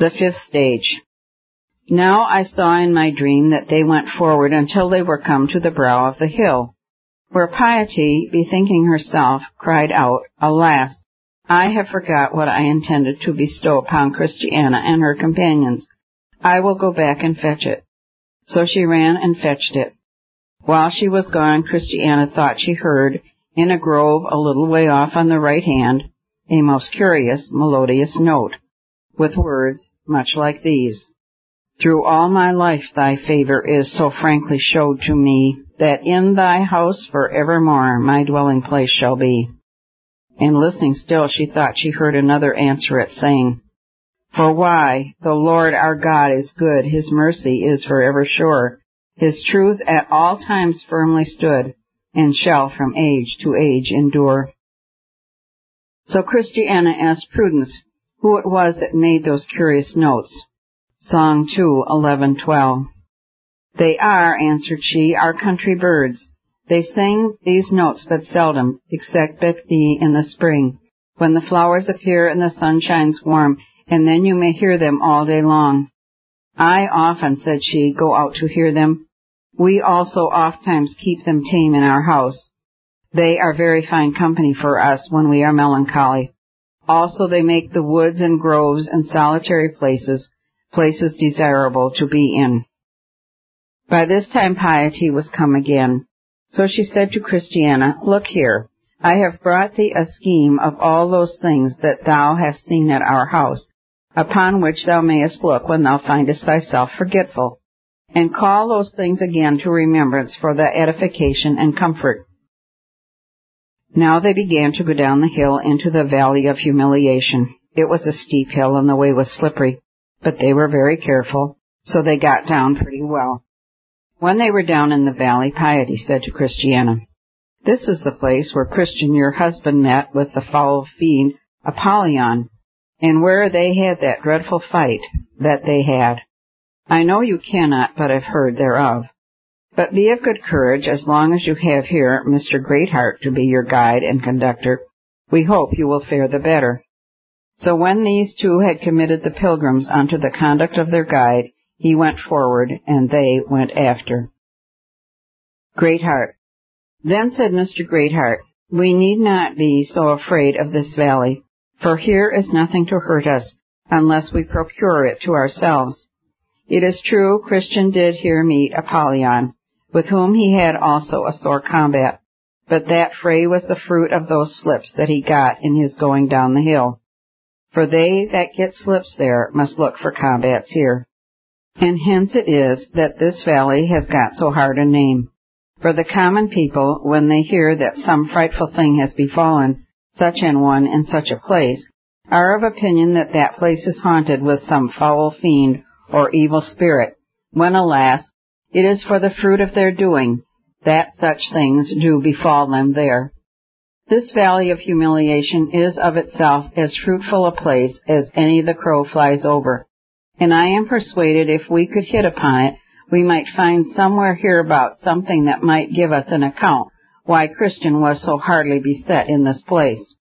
The fifth stage. Now I saw in my dream that they went forward until they were come to the brow of the hill, where Piety, bethinking herself, cried out, Alas, I have forgot what I intended to bestow upon Christiana and her companions. I will go back and fetch it. So she ran and fetched it. While she was gone, Christiana thought she heard, in a grove a little way off on the right hand, a most curious, melodious note, with words much like these. Through all my life thy favor is so frankly showed to me, that in thy house for evermore my dwelling place shall be. And listening still, she thought she heard another answer it, saying, For why? The Lord our God is good, his mercy is forever sure, his truth at all times firmly stood, and shall from age to age endure. So Christiana asked Prudence who it was that made those curious notes. Song 2, 11-12. They are, answered she, our country birds. They sing these notes but seldom, except but be in the spring, when the flowers appear and the sun shines warm, and then you may hear them all day long. I often, said she, go out to hear them. We also ofttimes keep them tame in our house. They are very fine company for us when we are melancholy. Also they make the woods and groves and solitary places desirable to be in. By this time Piety was come again. So she said to Christiana, Look here, I have brought thee a scheme of all those things that thou hast seen at our house, upon which thou mayest look when thou findest thyself forgetful, and call those things again to remembrance for thy edification and comfort. Now they began to go down the hill into the valley of humiliation. It was a steep hill and the way was slippery, but they were very careful, so they got down pretty well. When they were down in the valley, Piety said to Christiana, This is the place where Christian your husband met with the foul fiend Apollyon, and where they had that dreadful fight that they had. I know you cannot but have heard thereof. But be of good courage, as long as you have here Mr. Greatheart to be your guide and conductor, we hope you will fare the better. So when these two had committed the pilgrims unto the conduct of their guide, he went forward, and they went after. Greatheart. Then said Mr. Greatheart, We need not be so afraid of this valley, for here is nothing to hurt us, unless we procure it to ourselves. It is true, Christian did here meet Apollyon, with whom he had also a sore combat, but that fray was the fruit of those slips that he got in his going down the hill. For they that get slips there must look for combats here. And hence it is that this valley has got so hard a name. For the common people, when they hear that some frightful thing has befallen such an one in such a place, are of opinion that that place is haunted with some foul fiend or evil spirit, when, alas, it is for the fruit of their doing that such things do befall them there. This valley of humiliation is of itself as fruitful a place as any the crow flies over, and I am persuaded if we could hit upon it, we might find somewhere hereabout something that might give us an account why Christian was so hardly beset in this place.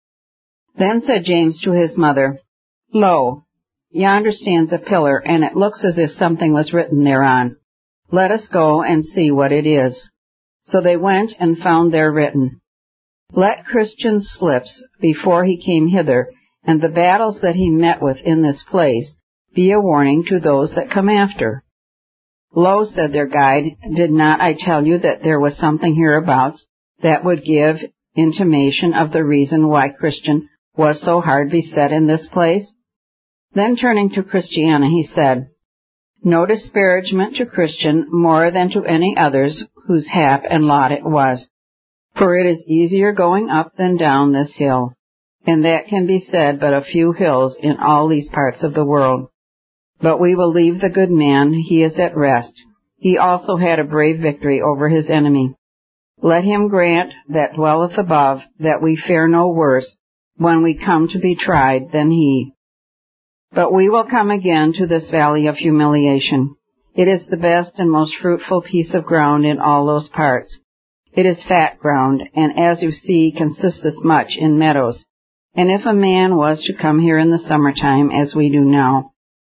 Then said James to his mother, Lo, yonder stands a pillar, and it looks as if something was written thereon. Let us go and see what it is. So they went and found there written, Let Christian's slips before he came hither, and the battles that he met with in this place, be a warning to those that come after. Lo, said their guide, did not I tell you that there was something hereabouts that would give intimation of the reason why Christian was so hard beset in this place? Then turning to Christiana, he said, No disparagement to Christian more than to any others whose hap and lot it was, for it is easier going up than down this hill, and that can be said but a few hills in all these parts of the world. But we will leave the good man, he is at rest. He also had a brave victory over his enemy. Let him grant that dwelleth above that we fare no worse when we come to be tried than he. But we will come again to this valley of humiliation. It is the best and most fruitful piece of ground in all those parts. It is fat ground, and as you see, consisteth much in meadows. And if a man was to come here in the summer time, as we do now,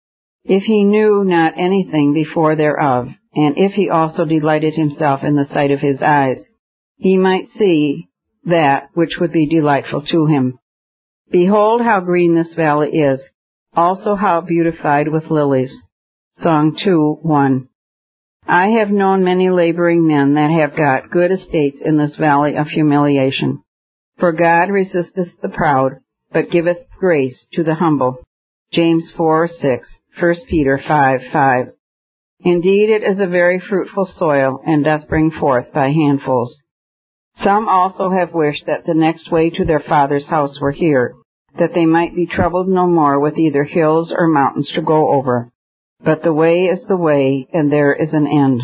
if he knew not anything before thereof, and if he also delighted himself in the sight of his eyes, he might see that which would be delightful to him. Behold how green this valley is, also how beautified with lilies. Song 2:1. I have known many laboring men that have got good estates in this valley of humiliation. For God resisteth the proud, but giveth grace to the humble. James 4:6, 1 Peter 5:5. Indeed, it is a very fruitful soil, and doth bring forth by handfuls. Some also have wished that the next way to their Father's house were here, that they might be troubled no more with either hills or mountains to go over. But the way is the way, and there is an end.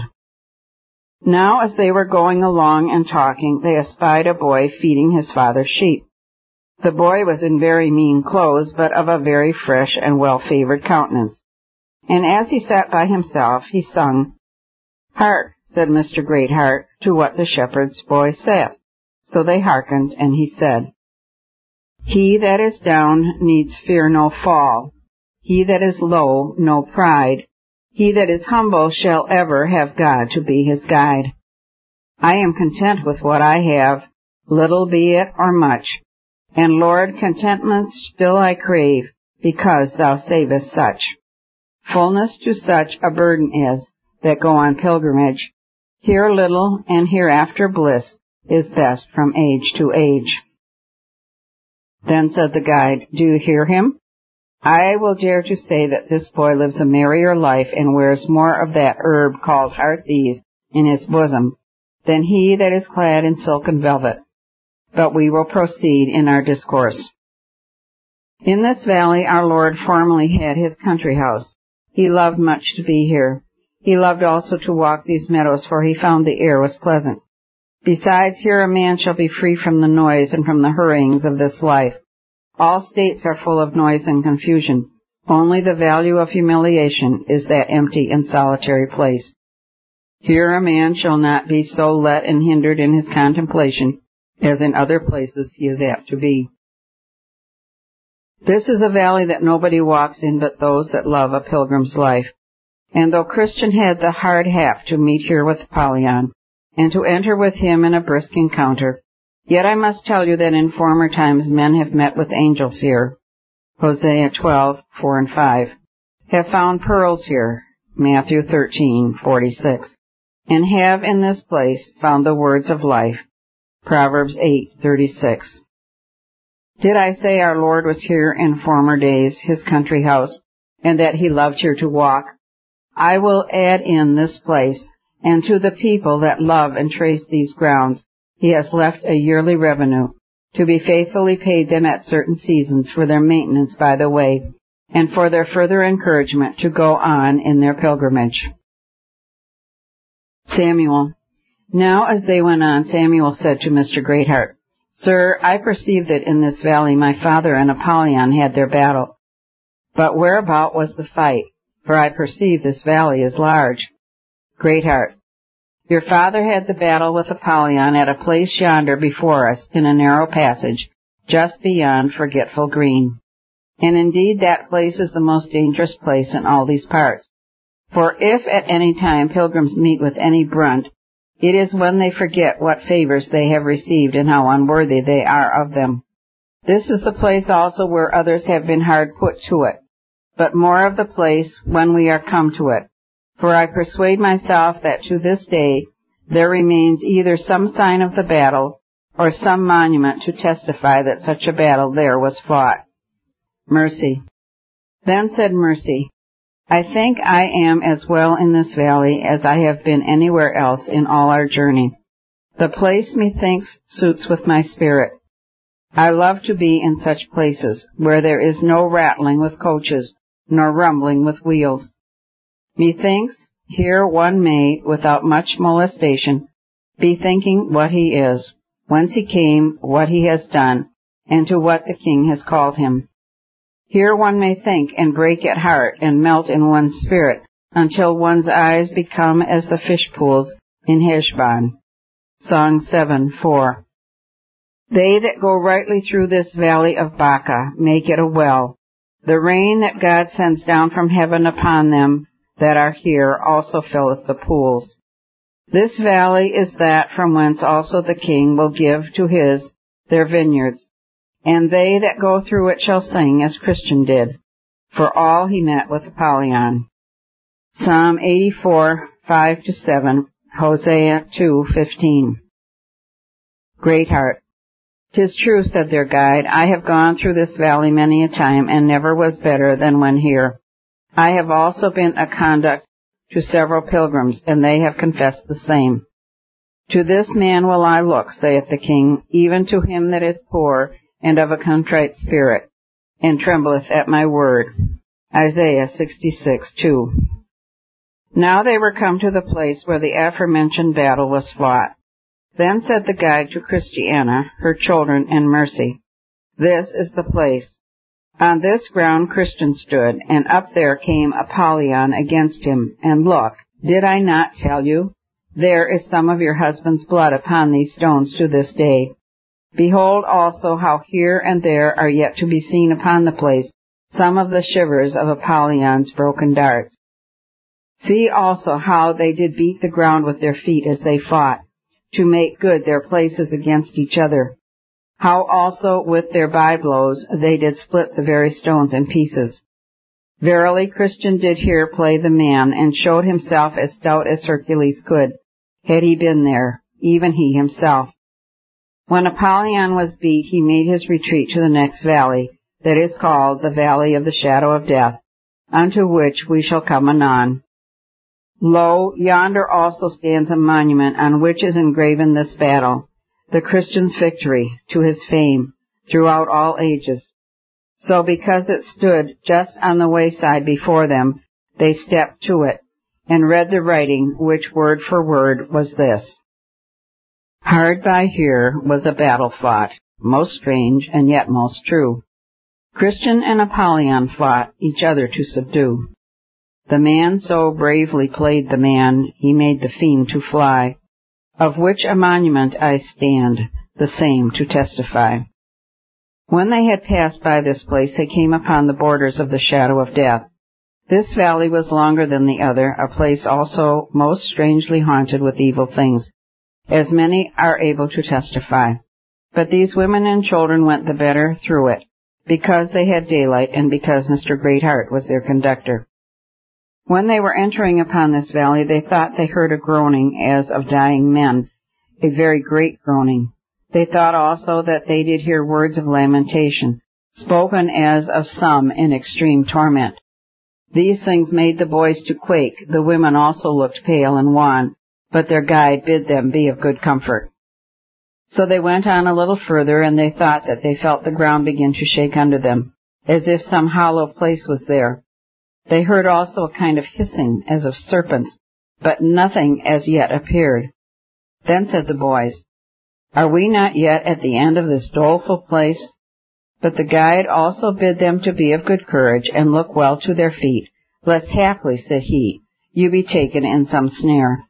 Now as they were going along and talking, they espied a boy feeding his father's sheep. The boy was in very mean clothes, but of a very fresh and well-favored countenance. And as he sat by himself, he sung, Hark, said Mr. Greatheart, to what the shepherd's boy saith. So they hearkened, and he said, He that is down needs fear no fall. He that is low, no pride. He that is humble shall ever have God to be his guide. I am content with what I have, little be it or much. And Lord, contentment still I crave, because thou savest such. Fullness to such a burden is, that go on pilgrimage. Here little, and hereafter bliss, is best from age to age. Then said the guide, Do you hear him? I will dare to say that this boy lives a merrier life and wears more of that herb called heart's ease in his bosom than he that is clad in silken velvet. But we will proceed in our discourse. In this valley our Lord formerly had his country house. He loved much to be here. He loved also to walk these meadows, for he found the air was pleasant. Besides, here a man shall be free from the noise and from the hurryings of this life. All states are full of noise and confusion. Only the value of humiliation is that empty and solitary place. Here a man shall not be so let and hindered in his contemplation as in other places he is apt to be. This is a valley that nobody walks in but those that love a pilgrim's life. And though Christian had the hard hap to meet here with Apollyon, and to enter with him in a brisk encounter, yet I must tell you that in former times men have met with angels here, Hosea 12:4 and 5, have found pearls here, Matthew 13:46, and have in this place found the words of life, Proverbs 8:36. Did I say our Lord was here in former days, his country house, and that he loved here to walk? I will add in this place, and to the people that love and trace these grounds, he has left a yearly revenue, to be faithfully paid them at certain seasons for their maintenance by the way, and for their further encouragement to go on in their pilgrimage. Samuel. Now as they went on, Samuel said to Mr. Greatheart, Sir, I perceive that in this valley my father and Apollyon had their battle. But whereabout was the fight? For I perceive this valley is large. Greatheart. Your father had the battle with Apollyon at a place yonder before us in a narrow passage, just beyond Forgetful Green. And indeed that place is the most dangerous place in all these parts. For if at any time pilgrims meet with any brunt, it is when they forget what favors they have received and how unworthy they are of them. This is the place also where others have been hard put to it, but more of the place when we are come to it. For I persuade myself that to this day there remains either some sign of the battle or some monument to testify that such a battle there was fought. Mercy. Then said Mercy, I think I am as well in this valley as I have been anywhere else in all our journey. The place, methinks, suits with my spirit. I love to be in such places, where there is no rattling with coaches, nor rumbling with wheels. Methinks, here one may, without much molestation, be thinking what he is, whence he came, what he has done, and to what the king has called him. Here one may think and break at heart and melt in one's spirit until one's eyes become as the fish pools in Heshbon. Song 7:4. They that go rightly through this valley of Baca make it a well, The rain that God sends down from heaven upon them that are here also filleth the pools. This valley is that from whence also the king will give to their vineyards, and they that go through it shall sing as Christian did. For all he met with Apollyon. Psalm 84, 5-7, Hosea 2:15. Greatheart. 'Tis true, said their guide, I have gone through this valley many a time, and never was better than when here. I have also been a conduct to several pilgrims, and they have confessed the same. To this man will I look, saith the king, even to him that is poor and of a contrite spirit, and trembleth at my word. Isaiah 66:2. Now they were come to the place where the aforementioned battle was fought. Then said the guide to Christiana, her children, and Mercy, This is the place. On this ground Christian stood, and up there came Apollyon against him, and look, did I not tell you? There is some of your husband's blood upon these stones to this day. Behold also how here and there are yet to be seen upon the place some of the shivers of Apollyon's broken darts. See also how they did beat the ground with their feet as they fought, to make good their places against each other. How also with their byblows they did split the very stones in pieces. Verily Christian did here play the man, and showed himself as stout as Hercules could, had he been there, even he himself. When Apollyon was beat, he made his retreat to the next valley, that is called the Valley of the Shadow of Death, unto which we shall come anon. Lo, yonder also stands a monument on which is engraven this battle, the Christian's victory, to his fame, throughout all ages. So because it stood just on the wayside before them, they stepped to it, and read the writing, which word for word was this. Hard by here was a battle fought, most strange and yet most true. Christian and Apollyon fought each other to subdue. The man so bravely played the man, he made the fiend to fly, of which a monument I stand, the same to testify. When they had passed by this place, they came upon the borders of the shadow of death. This valley was longer than the other, a place also most strangely haunted with evil things, as many are able to testify. But these women and children went the better through it, because they had daylight, and because Mr. Greatheart was their conductor. When they were entering upon this valley, they thought they heard a groaning as of dying men, a very great groaning. They thought also that they did hear words of lamentation, spoken as of some in extreme torment. These things made the boys to quake. The women also looked pale and wan, but their guide bid them be of good comfort. So they went on a little further, and they thought that they felt the ground begin to shake under them, as if some hollow place was there. They heard also a kind of hissing, as of serpents, but nothing as yet appeared. Then said the boys, Are we not yet at the end of this doleful place? But the guide also bid them to be of good courage, and look well to their feet, lest haply, said he, you be taken in some snare.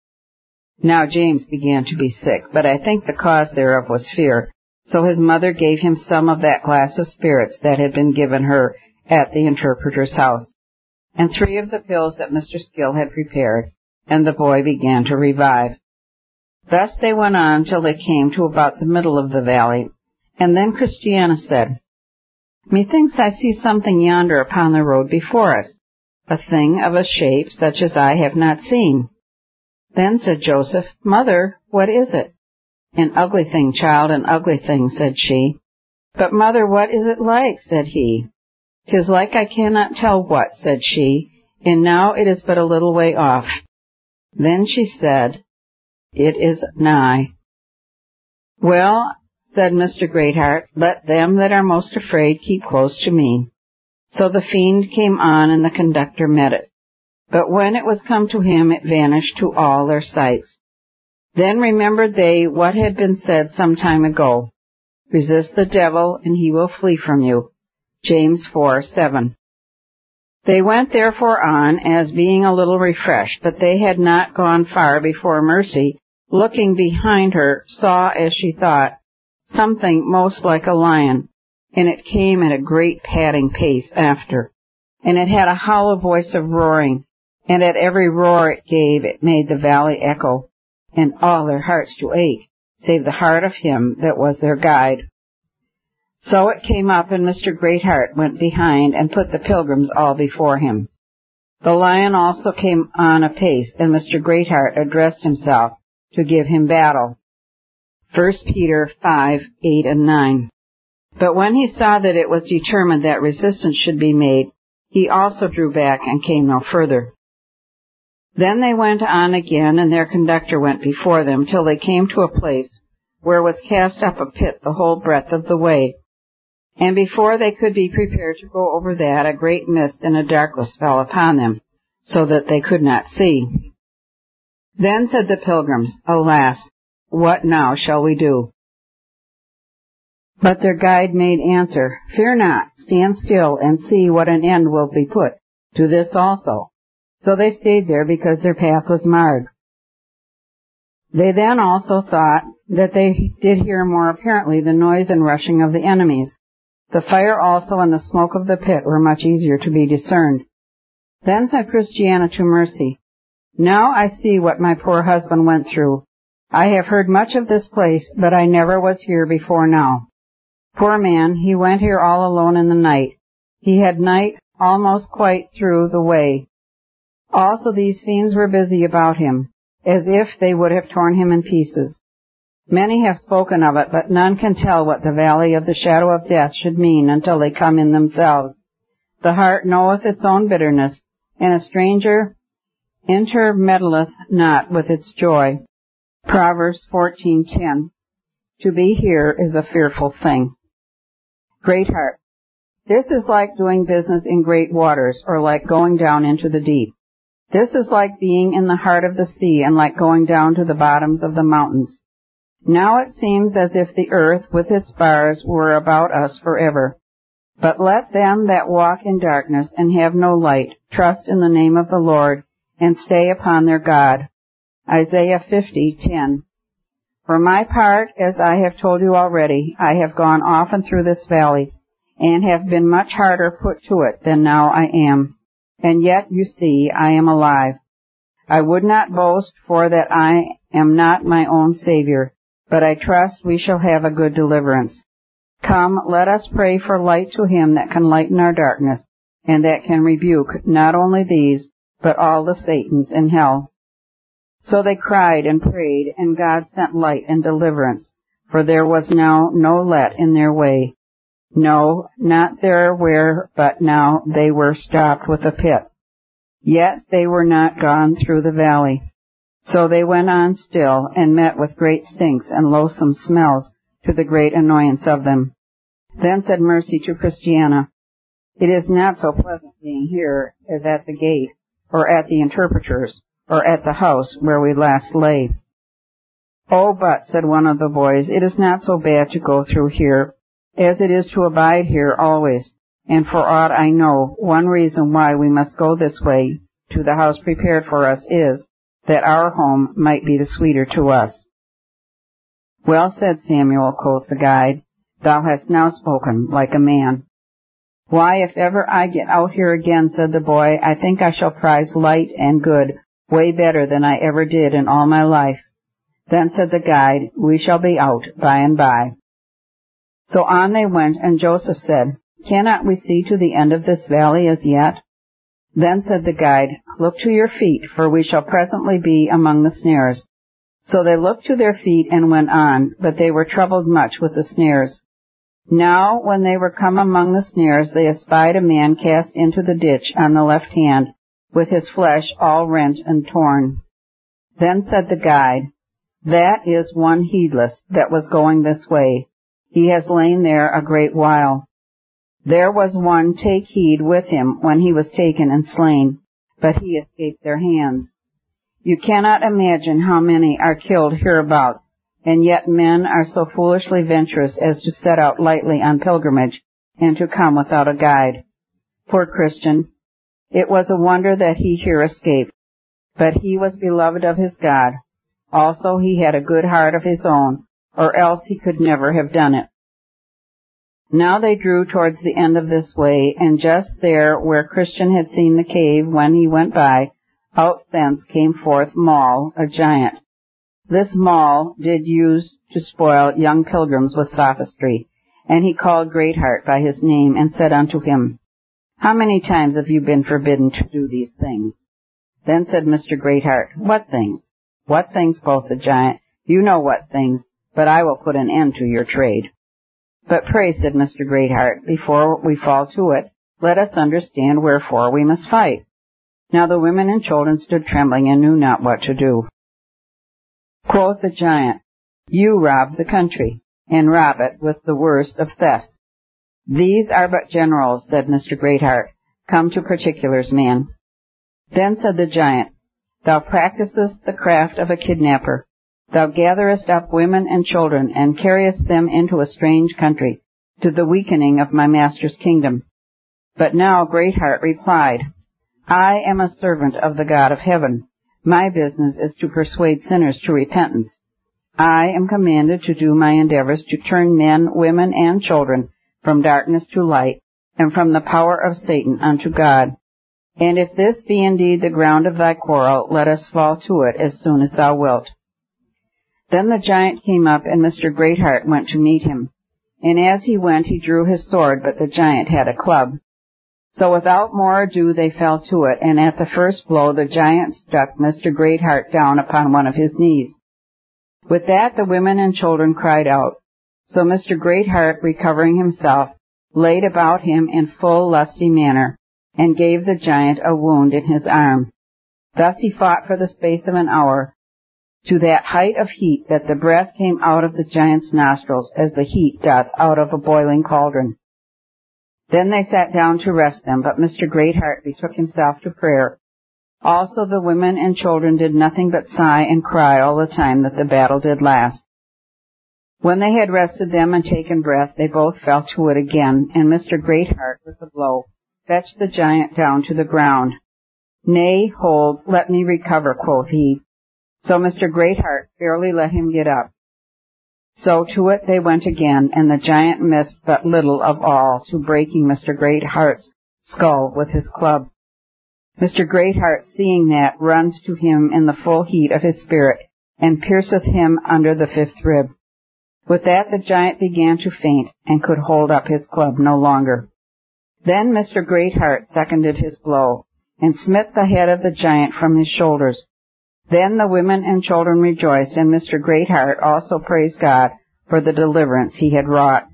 Now James began to be sick, but I think the cause thereof was fear, so his mother gave him some of that glass of spirits that had been given her at the interpreter's house, and 3 of the pills that Mr. Skill had prepared, and the boy began to revive. Thus they went on till they came to about the middle of the valley, and then Christiana said, Methinks I see something yonder upon the road before us, a thing of a shape such as I have not seen. Then said Joseph, Mother, what is it? An ugly thing, child, an ugly thing, said she. But, mother, what is it like? Said he. 'Tis like I cannot tell what, said she, and now it is but a little way off. Then she said, It is nigh. Well, said Mr. Greatheart, let them that are most afraid keep close to me. So the fiend came on, and the conductor met it. But when it was come to him, it vanished to all their sights. Then remembered they what had been said some time ago, Resist the devil, and he will flee from you. James 4:7. They went therefore on, as being a little refreshed, but they had not gone far before Mercy, looking behind her, saw, as she thought, something most like a lion, and it came at a great padding pace after. And it had a hollow voice of roaring, and at every roar it gave, it made the valley echo, and all their hearts to ache, save the heart of him that was their guide. So it came up, and Mr. Greatheart went behind, and put the pilgrims all before him. The lion also came on apace, and Mr. Greatheart addressed himself to give him battle. 1 Peter 5:8 and 9. But when he saw that it was determined that resistance should be made, he also drew back and came no further. Then they went on again, and their conductor went before them, till they came to a place where was cast up a pit the whole breadth of the way. And before they could be prepared to go over that, a great mist and a darkness fell upon them, so that they could not see. Then said the pilgrims, Alas, what now shall we do? But their guide made answer, Fear not, stand still and see what an end will be put to this also. So they stayed there because their path was marred. They then also thought that they did hear more apparently the noise and rushing of the enemies. The fire also and the smoke of the pit were much easier to be discerned. Then said Christiana to Mercy, Now I see what my poor husband went through. I have heard much of this place, but I never was here before now. Poor man, he went here all alone in the night. He had night almost quite through the way. Also these fiends were busy about him, as if they would have torn him in pieces. Many have spoken of it, but none can tell what the valley of the shadow of death should mean until they come in themselves. The heart knoweth its own bitterness, and a stranger intermeddleth not with its joy. Proverbs 14:10. To be here is a fearful thing. Greatheart. This is like doing business in great waters, or like going down into the deep. This is like being in the heart of the sea, and like going down to the bottoms of the mountains. Now it seems as if the earth with its bars were about us forever. But let them that walk in darkness and have no light trust in the name of the Lord and stay upon their God. Isaiah 50:10. For my part, as I have told you already, I have gone often through this valley and have been much harder put to it than now I am. And yet, you see, I am alive. I would not boast, for that I am not my own Savior, but I trust we shall have a good deliverance. Come, let us pray for light to him that can lighten our darkness, and that can rebuke not only these, but all the Satans in hell. So they cried and prayed, and God sent light and deliverance, for there was now no let in their way. No, not there where, but now they were stopped with a pit. Yet they were not gone through the valley. So they went on still, and met with great stinks and loathsome smells, to the great annoyance of them. Then said Mercy to Christiana, It is not so pleasant being here as at the gate, or at the interpreter's, or at the house where we last lay. Oh, but, said one of the boys, it is not so bad to go through here, as it is to abide here always, and for aught I know, one reason why we must go this way to the house prepared for us is, that our home might be the sweeter to us. Well said, Samuel, quoth the guide, thou hast now spoken like a man. Why, if ever I get out here again, said the boy, I think I shall prize light and good way better than I ever did in all my life. Then said the guide, We shall be out by and by. So on they went, and Joseph said, Cannot we see to the end of this valley as yet? Then said the guide, Look to your feet, for we shall presently be among the snares. So they looked to their feet and went on, but they were troubled much with the snares. Now, when they were come among the snares, they espied a man cast into the ditch on the left hand, with his flesh all rent and torn. Then said the guide, That is one heedless that was going this way. He has lain there a great while. There was one take heed with him when he was taken and slain, but he escaped their hands. You cannot imagine how many are killed hereabouts, and yet men are so foolishly venturous as to set out lightly on pilgrimage, and to come without a guide. Poor Christian! It was a wonder that he here escaped, but he was beloved of his God. Also he had a good heart of his own, or else he could never have done it. Now they drew towards the end of this way, and just there where Christian had seen the cave when he went by, out thence came forth Maul, a giant. This Maul did use to spoil young pilgrims with sophistry, and he called Greatheart by his name, and said unto him, How many times have you been forbidden to do these things? Then said Mr. Greatheart, What things? What things, quoth the giant. You know what things, but I will put an end to your trade. But pray, said Mr. Greatheart, before we fall to it, let us understand wherefore we must fight. Now the women and children stood trembling and knew not what to do. Quoth the giant, You rob the country, and rob it with the worst of thefts. These are but generals, said Mr. Greatheart. Come to particulars, man. Then said the giant, Thou practisest the craft of a kidnapper. Thou gatherest up women and children, and carriest them into a strange country, to the weakening of my master's kingdom. But now Greatheart replied, I am a servant of the God of heaven. My business is to persuade sinners to repentance. I am commanded to do my endeavors to turn men, women, and children from darkness to light, and from the power of Satan unto God. And if this be indeed the ground of thy quarrel, let us fall to it as soon as thou wilt. Then the giant came up, and Mr. Greatheart went to meet him. And as he went, he drew his sword, but the giant had a club. So without more ado they fell to it, and at the first blow the giant struck Mr. Greatheart down upon one of his knees. With that the women and children cried out. So Mr. Greatheart, recovering himself, laid about him in full lusty manner, and gave the giant a wound in his arm. Thus he fought for the space of an hour, to that height of heat that the breath came out of the giant's nostrils as the heat doth out of a boiling cauldron. Then they sat down to rest them, but Mr. Greatheart betook himself to prayer. Also the women and children did nothing but sigh and cry all the time that the battle did last. When they had rested them and taken breath, they both fell to it again, and Mr. Greatheart, with a blow, fetched the giant down to the ground. Nay, hold, let me recover, quoth he. So Mr. Greatheart fairly let him get up. So to it they went again, and the giant missed but little of all to breaking Mr. Greatheart's skull with his club. Mr. Greatheart, seeing that, runs to him in the full heat of his spirit, and pierceth him under the fifth rib. With that the giant began to faint, and could hold up his club no longer. Then Mr. Greatheart seconded his blow, and smit the head of the giant from his shoulders. Then the women and children rejoiced, and Mr. Greatheart also praised God for the deliverance he had wrought.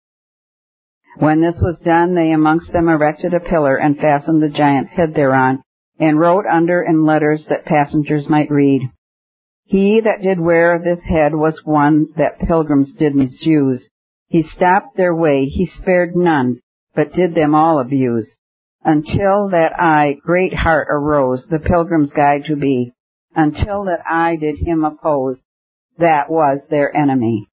When this was done, they amongst them erected a pillar, and fastened the giant's head thereon, and wrote under in letters that passengers might read, He that did wear this head was one that pilgrims did misuse. He stopped their way, he spared none, but did them all abuse. Until that I, Greatheart, arose, the pilgrim's guide to be, until that I did him oppose, that was their enemy.